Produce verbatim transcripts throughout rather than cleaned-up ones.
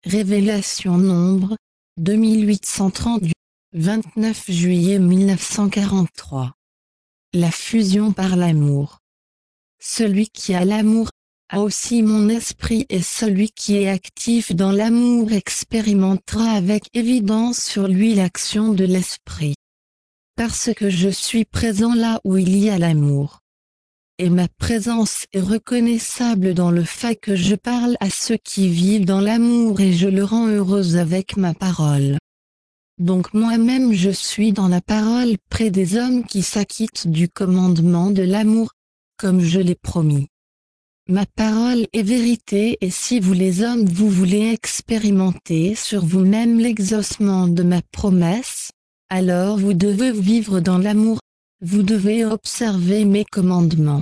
Révélation Nombre, deux mille huit cent trente-huit, vingt-neuf juillet mille neuf cent quarante-trois. La fusion par l'amour. Celui qui a l'amour a aussi mon esprit, et celui qui est actif dans l'amour expérimentera avec évidence sur lui l'action de l'esprit. Parce que je suis présent là où il y a l'amour. Et ma présence est reconnaissable dans le fait que je parle à ceux qui vivent dans l'amour et je le rends heureux avec ma parole. Donc moi-même je suis dans la parole près des hommes qui s'acquittent du commandement de l'amour, comme je l'ai promis. Ma parole est vérité, et si vous les hommes vous voulez expérimenter sur vous-même l'exaucement de ma promesse, alors vous devez vivre dans l'amour, vous devez observer mes commandements.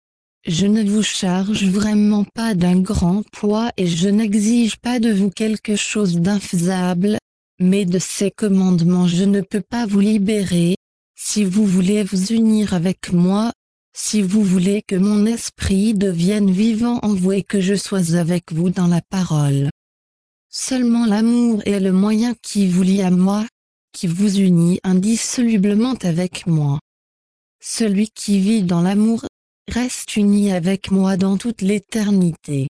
Je ne vous charge vraiment pas d'un grand poids et je n'exige pas de vous quelque chose d'infaisable, mais de ces commandements je ne peux pas vous libérer. Si vous voulez vous unir avec moi, si vous voulez que mon esprit devienne vivant en vous et que je sois avec vous dans la parole. Seulement l'amour est le moyen qui vous lie à moi, qui vous unit indissolublement avec moi. Celui qui vit dans l'amour reste uni avec moi dans toute l'éternité.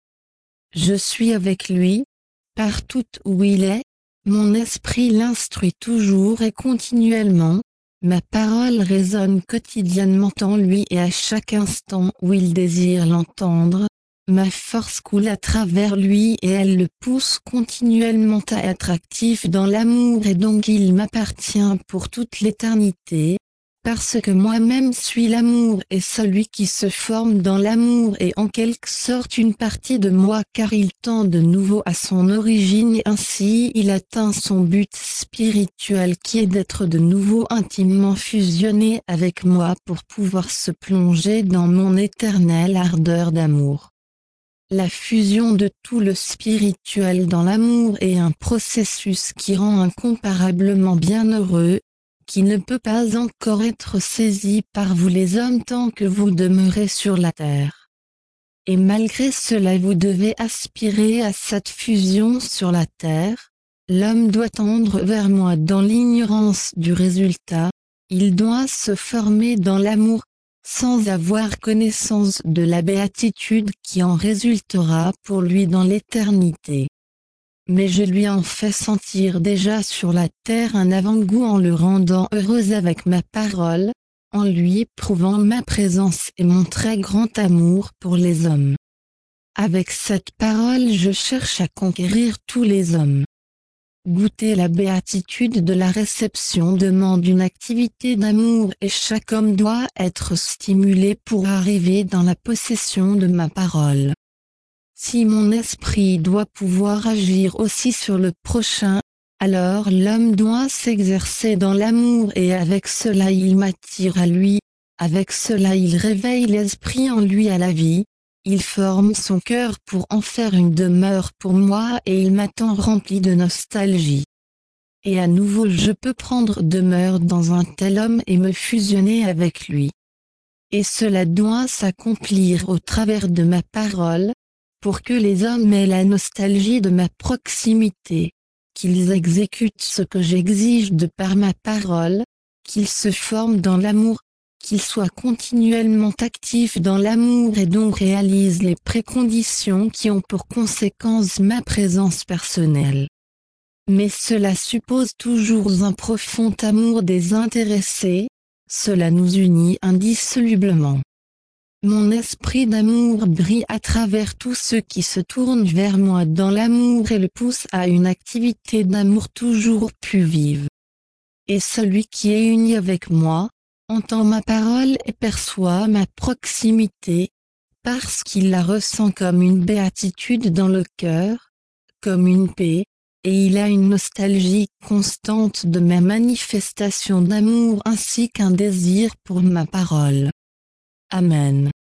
Je suis avec lui, partout où il est, mon esprit l'instruit toujours et continuellement, ma parole résonne quotidiennement en lui et à chaque instant où il désire l'entendre, ma force coule à travers lui et elle le pousse continuellement à être actif dans l'amour, et donc il m'appartient pour toute l'éternité. Parce que moi-même suis l'amour, et celui qui se forme dans l'amour est en quelque sorte une partie de moi, car il tend de nouveau à son origine et ainsi il atteint son but spirituel qui est d'être de nouveau intimement fusionné avec moi pour pouvoir se plonger dans mon éternelle ardeur d'amour. La fusion de tout le spirituel dans l'amour est un processus qui rend incomparablement bienheureux, qui ne peut pas encore être saisi par vous les hommes tant que vous demeurez sur la terre. Et malgré cela vous devez aspirer à cette fusion sur la terre. L'homme doit tendre vers moi dans l'ignorance du résultat, il doit se former dans l'amour, sans avoir connaissance de la béatitude qui en résultera pour lui dans l'éternité. Mais je lui en fais sentir déjà sur la terre un avant-goût en le rendant heureux avec ma parole, en lui prouvant ma présence et mon très grand amour pour les hommes. Avec cette parole je cherche à conquérir tous les hommes. Goûter la béatitude de la réception demande une activité d'amour et chaque homme doit être stimulé pour arriver dans la possession de ma parole. Si mon esprit doit pouvoir agir aussi sur le prochain, alors l'homme doit s'exercer dans l'amour et avec cela il m'attire à lui, avec cela il réveille l'esprit en lui à la vie, il forme son cœur pour en faire une demeure pour moi et il m'attend rempli de nostalgie. Et à nouveau je peux prendre demeure dans un tel homme et me fusionner avec lui. Et cela doit s'accomplir au travers de ma parole, pour que les hommes aient la nostalgie de ma proximité, qu'ils exécutent ce que j'exige de par ma parole, qu'ils se forment dans l'amour, qu'ils soient continuellement actifs dans l'amour et donc réalisent les préconditions qui ont pour conséquence ma présence personnelle. Mais cela suppose toujours un profond amour désintéressé, cela nous unit indissolublement. Mon esprit d'amour brille à travers tous ceux qui se tournent vers moi dans l'amour et le pousse à une activité d'amour toujours plus vive. Et celui qui est uni avec moi, entend ma parole et perçoit ma proximité, parce qu'il la ressent comme une béatitude dans le cœur, comme une paix, et il a une nostalgie constante de ma manifestation d'amour ainsi qu'un désir pour ma parole. Amen.